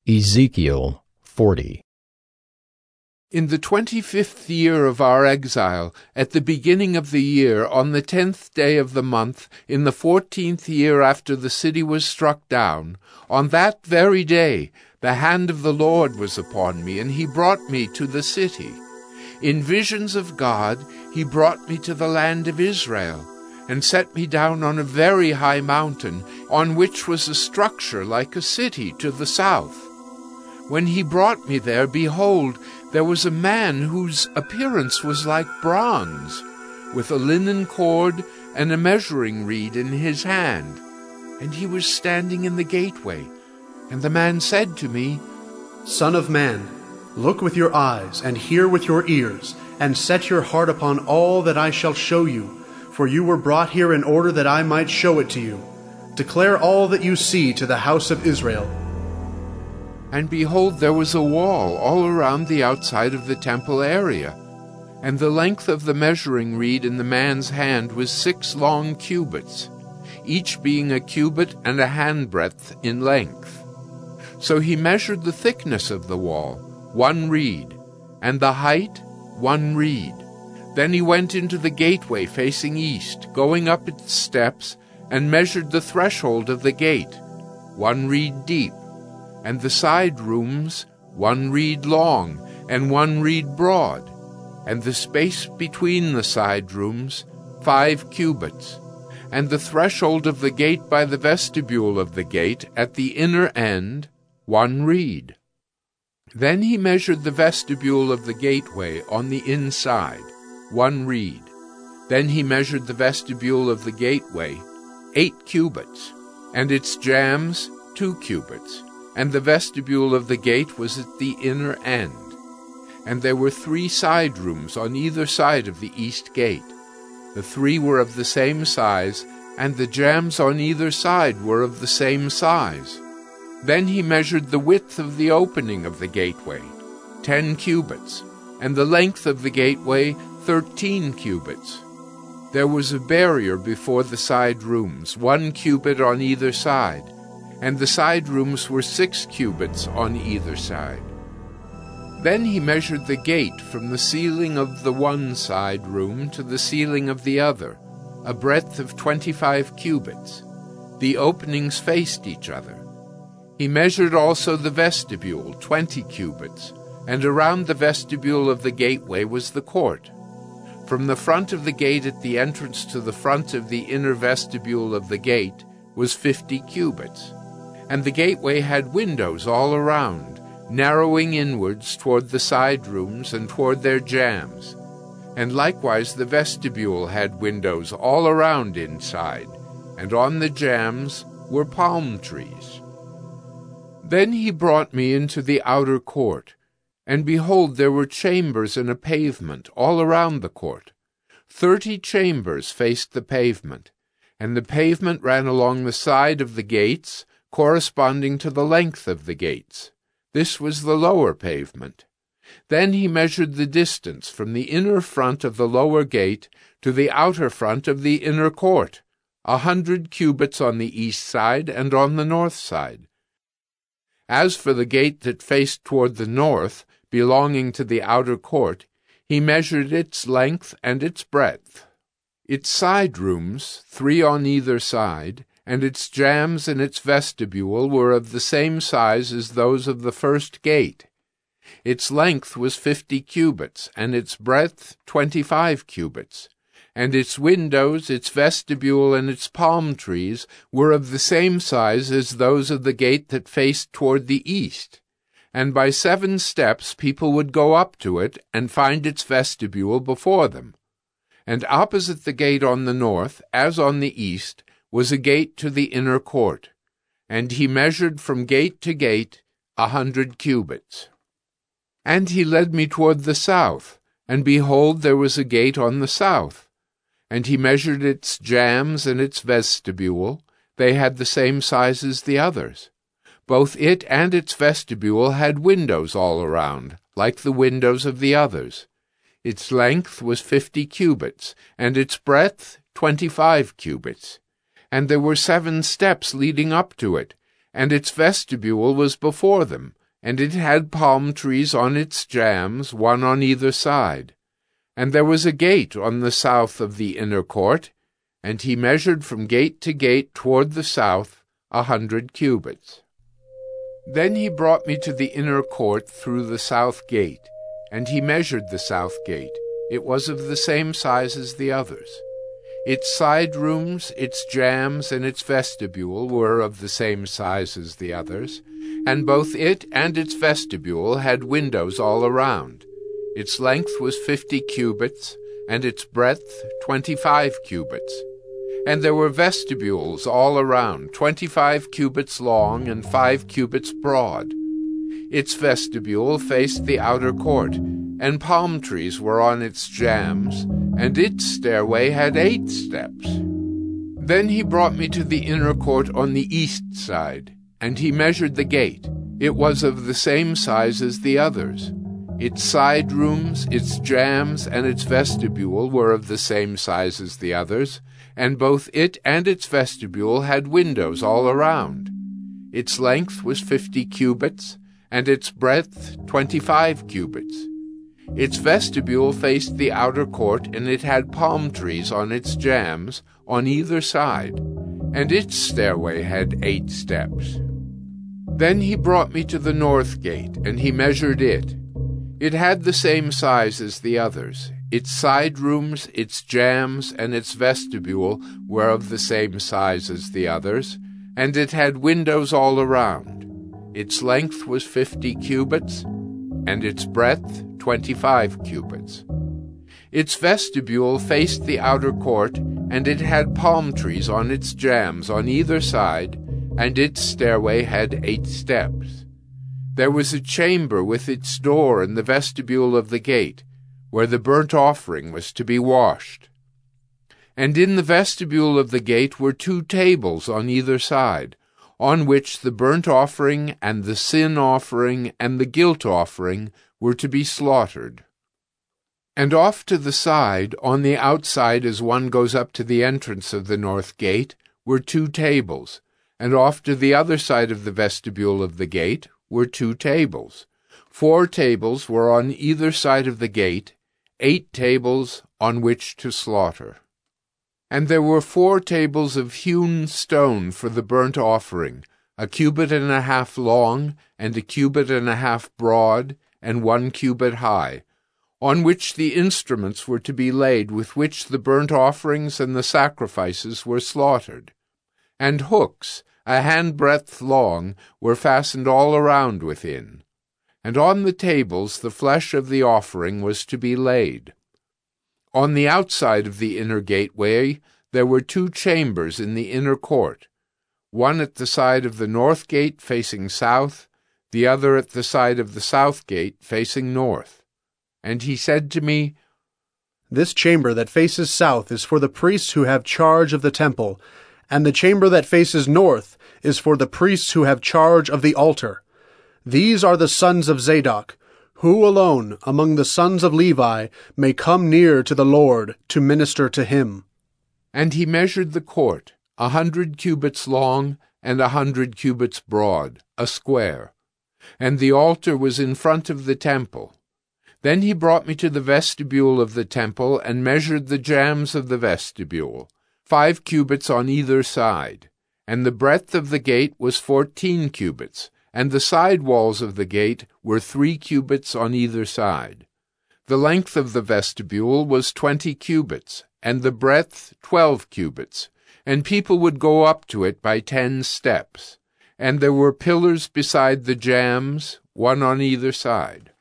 Ezekiel 40. In the 25th year of our exile, at the beginning of the year, on the 10th day of the month, in the 14th year after the city was struck down, on that very day the hand of the Lord was upon me, and he brought me to the city. In visions of God he brought me to the land of Israel, and set me down on a very high mountain, on which was a structure like a city to the south. When he brought me there, behold, there was a man whose appearance was like bronze, with a linen cord and a measuring reed in his hand. And he was standing in the gateway. And the man said to me, Son of man, look with your eyes and hear with your ears, and set your heart upon all that I shall show you, for you were brought here in order that I might show it to you. Declare all that you see to the house of Israel. And behold, there was a wall all around the outside of the temple area, and the length of the measuring reed in the man's hand was 6 long cubits, each being a cubit and a handbreadth in length. So he measured the thickness of the wall, 1 reed, and the height 1 reed. Then he went into the gateway facing east, going up its steps, and measured the threshold of the gate, 1 reed deep, and the side rooms 1 reed long and 1 reed broad, and the space between the side rooms 5 cubits, and the threshold of the gate by the vestibule of the gate at the inner end 1 reed. Then he measured the vestibule of the gateway on the inside, 1 reed. Then he measured the vestibule of the gateway 8 cubits, and its jambs 2 cubits. And the vestibule of the gate was at the inner end. And there were 3 side rooms on either side of the east gate. The 3 were of the same size, and the jambs on either side were of the same size. Then he measured the width of the opening of the gateway, 10 cubits, and the length of the gateway 13 cubits. There was a barrier before the side rooms, 1 cubit on either side, and the side rooms were 6 cubits on either side. Then he measured the gate from the ceiling of the one side room to the ceiling of the other, a breadth of 25 cubits. The openings faced each other. He measured also the vestibule, 20 cubits, and around the vestibule of the gateway was the court. From the front of the gate at the entrance to the front of the inner vestibule of the gate was 50 cubits. And the gateway had windows all around, narrowing inwards toward the side rooms and toward their jambs. And likewise the vestibule had windows all around inside, and on the jambs were palm trees. Then he brought me into the outer court, and behold, there were chambers in a pavement all around the court. 30 chambers faced the pavement, and the pavement ran along the side of the gates, corresponding to the length of the gates. This was the lower pavement. Then he measured the distance from the inner front of the lower gate to the outer front of the inner court, 100 cubits on the east side and on the north side. As for the gate that faced toward the north, belonging to the outer court, he measured its length and its breadth. Its side rooms, 3 on either side, and its jambs and its vestibule were of the same size as those of the first gate. Its length was 50 cubits, and its breadth 25 cubits. And its windows, its vestibule, and its palm trees were of the same size as those of the gate that faced toward the east. And by 7 steps people would go up to it and find its vestibule before them. And opposite the gate on the north, as on the east, was a gate to the inner court, and he measured from gate to gate 100 cubits. And he led me toward the south, and behold, there was a gate on the south, and he measured its jambs and its vestibule. They had the same size as the others. Both it and its vestibule had windows all around, like the windows of the others. Its length was 50 cubits, and its breadth 25 cubits. And there were 7 steps leading up to it, and its vestibule was before them, and it had palm trees on its jambs, one on either side. And there was a gate on the south of the inner court, and he measured from gate to gate toward the south 100 cubits. Then he brought me to the inner court through the south gate, and he measured the south gate. It was of the same size as the others. Its side rooms, its jambs, and its vestibule were of the same size as the others, and both it and its vestibule had windows all around. Its length was 50 cubits, and its breadth 25 cubits. And there were vestibules all around, 25 cubits long and 5 cubits broad. Its vestibule faced the outer court, and palm trees were on its jambs, and its stairway had 8 steps. Then he brought me to the inner court on the east side, and he measured the gate. It was of the same size as the others. Its side rooms, its jambs, and its vestibule were of the same size as the others, and both it and its vestibule had windows all around. Its length was 50 cubits, and its breadth 25 cubits. Its vestibule faced the outer court, and it had palm trees on its jambs on either side, and its stairway had 8 steps. Then he brought me to the north gate, and he measured it. It had the same size as the others. Its side rooms, its jambs, and its vestibule were of the same size as the others, and it had windows all around. Its length was 50 cubits, and its breadth 25 cubits. Its vestibule faced the outer court, and it had palm trees on its jambs on either side, and its stairway had 8 steps. There was a chamber with its door in the vestibule of the gate, where the burnt offering was to be washed. And in the vestibule of the gate were 2 tables on either side, on which the burnt offering and the sin offering and the guilt offering were to be slaughtered. And off to the side, on the outside as one goes up to the entrance of the north gate, were 2 tables, and off to the other side of the vestibule of the gate were 2 tables. 4 tables were on either side of the gate, 8 tables on which to slaughter. And there were 4 tables of hewn stone for the burnt offering, 1.5 cubits long, and 1.5 cubits broad, and 1 cubit high, on which the instruments were to be laid with which the burnt offerings and the sacrifices were slaughtered. And hooks, 1 handbreadth long, were fastened all around within. And on the tables the flesh of the offering was to be laid. On the outside of the inner gateway there were 2 chambers in the inner court, one at the side of the north gate facing south, the other at the side of the south gate facing north. And he said to me, "This chamber that faces south is for the priests who have charge of the temple, and the chamber that faces north is for the priests who have charge of the altar. These are the sons of Zadok, who alone among the sons of Levi may come near to the Lord to minister to him." And he measured the court, 100 cubits long and 100 cubits broad, a square. And the altar was in front of the temple. Then he brought me to the vestibule of the temple and measured the jambs of the vestibule, 5 cubits on either side. And the breadth of the gate was 14 cubits, and the side walls of the gate were 3 cubits on either side. The length of the vestibule was 20 cubits, and the breadth 12 cubits, and people would go up to it by 10 steps. And there were pillars beside the jambs, one on either side.